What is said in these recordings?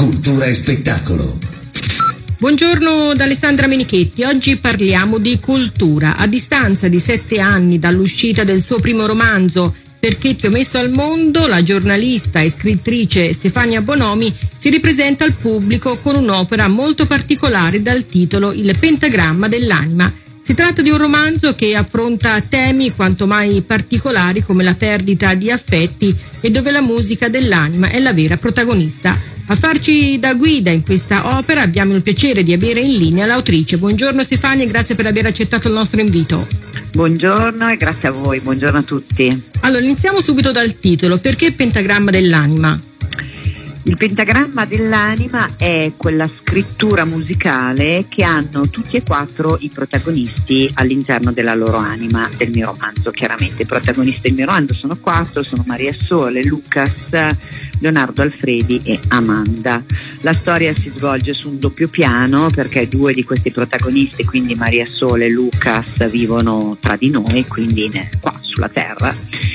cultura e spettacolo. Buongiorno da Alessandra Menichetti. Oggi parliamo di cultura. A distanza di 7 anni dall'uscita del suo primo romanzo Perché ti ho messo al mondo, la giornalista e scrittrice Stefania Bonomi si ripresenta al pubblico con un'opera molto particolare dal titolo Il pentagramma dell'anima. Si tratta di un romanzo che affronta temi quanto mai particolari come la perdita di affetti e dove la musica dell'anima è la vera protagonista. A farci da guida in questa opera abbiamo il piacere di avere in linea l'autrice. Buongiorno Stefania e grazie per aver accettato il nostro invito. Buongiorno e grazie a voi, buongiorno a tutti. Allora iniziamo subito dal titolo. Perché pentagramma dell'anima? Il pentagramma dell'anima è quella scrittura musicale che hanno tutti e 4 i protagonisti all'interno della loro anima del mio romanzo. Chiaramente i protagonisti del mio romanzo sono 4, sono Maria Sole, Lucas, Leonardo Alfredi e Amanda. La storia si svolge su un doppio piano perché 2 di questi protagonisti, quindi Maria Sole e Lucas, vivono tra di noi, quindi qua sulla terra,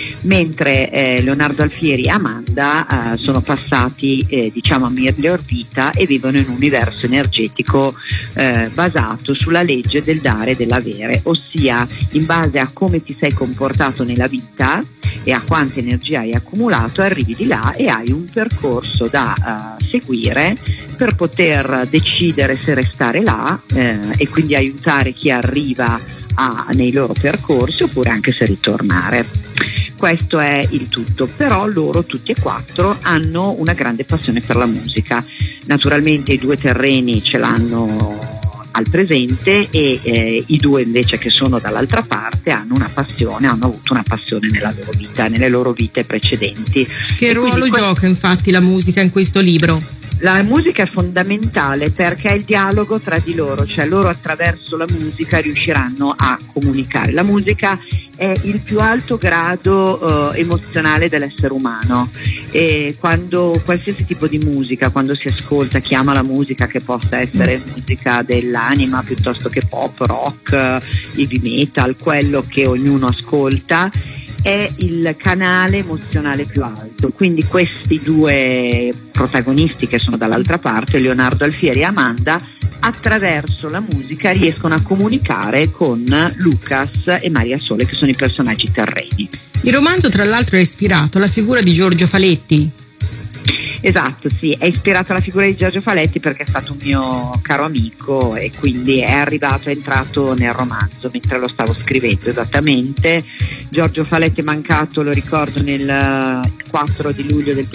mentre Leonardo Alfieri e Amanda sono passati a miglior vita e vivono in un universo energetico basato sulla legge del dare e dell'avere, ossia in base a come ti sei comportato nella vita e a quanta energia hai accumulato arrivi di là e hai un percorso da seguire per poter decidere se restare là e quindi aiutare chi arriva nei loro percorsi oppure anche se ritornare. Questo è il tutto, però loro tutti e 4 hanno una grande passione per la musica. Naturalmente i 2 terreni ce l'hanno al presente e i 2 invece che sono dall'altra parte hanno avuto una passione nella loro vita, nelle loro vite precedenti. Che ruolo gioca infatti la musica in questo libro? La musica è fondamentale perché è il dialogo tra di loro, cioè loro attraverso la musica riusciranno a comunicare. La musica è il più alto grado emozionale dell'essere umano e quando qualsiasi tipo di musica, quando si ascolta, chi ama la musica che possa essere musica dell'anima piuttosto che pop, rock, heavy metal, quello che ognuno ascolta, è il canale emozionale più alto. Quindi questi 2 protagonisti che sono dall'altra parte, Leonardo Alfieri e Amanda, attraverso la musica riescono a comunicare con Lucas e Maria Sole, che sono i personaggi terreni. Il romanzo tra l'altro è ispirato alla figura di Giorgio Faletti. Esatto, sì, è ispirato alla figura di Giorgio Faletti perché è stato un mio caro amico e quindi è entrato nel romanzo mentre lo stavo scrivendo. Esattamente, Giorgio Faletti è mancato, lo ricordo, nel 4 di luglio del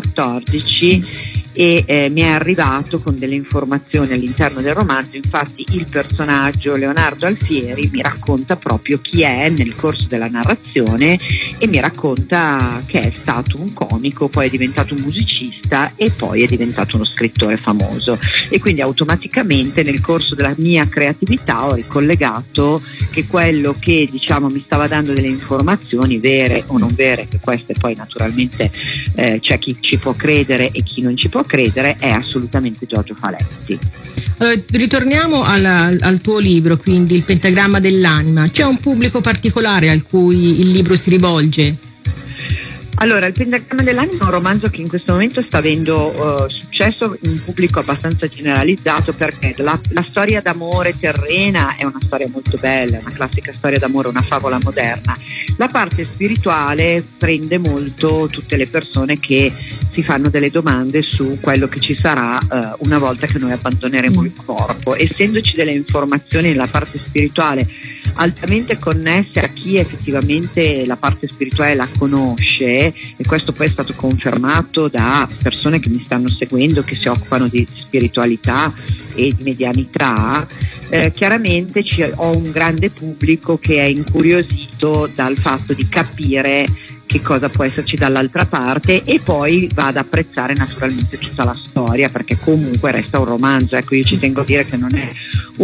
2014 e mi è arrivato con delle informazioni all'interno del romanzo. Infatti il personaggio Leonardo Alfieri mi racconta proprio chi è nel corso della narrazione e mi racconta che è stato un comico, poi è diventato un musicista e poi è diventato uno scrittore famoso e quindi automaticamente nel corso della mia creatività ho ricollegato che quello che mi stava dando delle informazioni vere o non vere, che queste poi naturalmente c'è chi ci può credere e chi non ci può credere, è assolutamente Giorgio Faletti. Ritorniamo al tuo libro, quindi Il pentagramma dell'anima. C'è un pubblico particolare al cui il libro si rivolge? Allora, Il pentagramma dell'anima è un romanzo che in questo momento sta avendo successo in un pubblico abbastanza generalizzato perché la storia d'amore terrena è una storia molto bella, è una classica storia d'amore, una favola moderna. La parte spirituale prende molto tutte le persone che si fanno delle domande su quello che ci sarà una volta che noi abbandoneremo il corpo. Essendoci delle informazioni nella parte spirituale altamente connesse a chi effettivamente la parte spirituale la conosce, e questo poi è stato confermato da persone che mi stanno seguendo, che si occupano di spiritualità e di medianità, chiaramente ho un grande pubblico che è incuriosito dal fatto di capire che cosa può esserci dall'altra parte e poi va ad apprezzare naturalmente tutta la storia, perché comunque resta un romanzo. Ecco, io ci tengo a dire che non è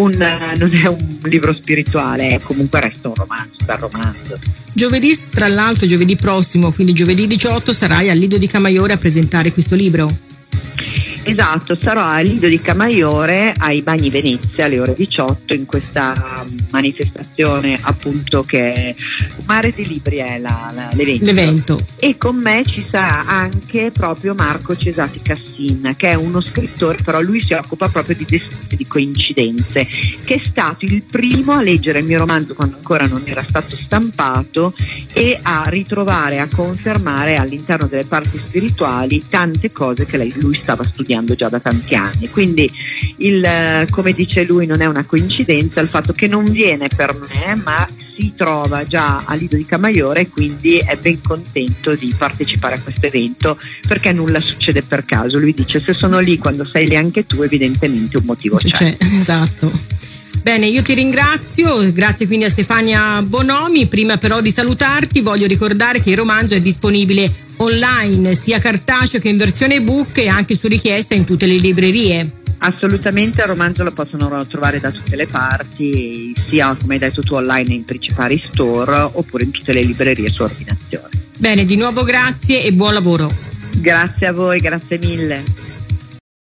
un libro spirituale, comunque resta un romanzo, dal romanzo. Tra l'altro giovedì prossimo, quindi giovedì 18, sarai al Lido di Camaiore a presentare questo libro. Esatto, sarò a Lido di Camaiore ai Bagni Venezia alle ore 18 in questa manifestazione appunto che è Mare dei Libri è l'evento. E con me ci sarà anche proprio Marco Cesati Cassin, che è uno scrittore, però lui si occupa proprio di destini di coincidenze, che è stato il primo a leggere il mio romanzo quando ancora non era stato stampato e a ritrovare, a confermare all'interno delle parti spirituali tante cose che lui stava studiando già da tanti anni. Quindi come dice lui, non è una coincidenza il fatto che non viene per me, ma si trova già a Lido di Camaiore e quindi è ben contento di partecipare a questo evento, perché nulla succede per caso. Lui dice: se sono lì quando sei lì anche tu, evidentemente un motivo c'è. Esatto. Bene, io ti ringrazio, grazie quindi a Stefania Bonomi. Prima però di salutarti voglio ricordare che il romanzo è disponibile online, sia cartaceo che in versione ebook, e anche su richiesta in tutte le librerie. Assolutamente, il romanzo lo possono trovare da tutte le parti, sia come hai detto tu online in principali store oppure in tutte le librerie su ordinazione. Bene, di nuovo grazie e buon lavoro. Grazie a voi, grazie mille.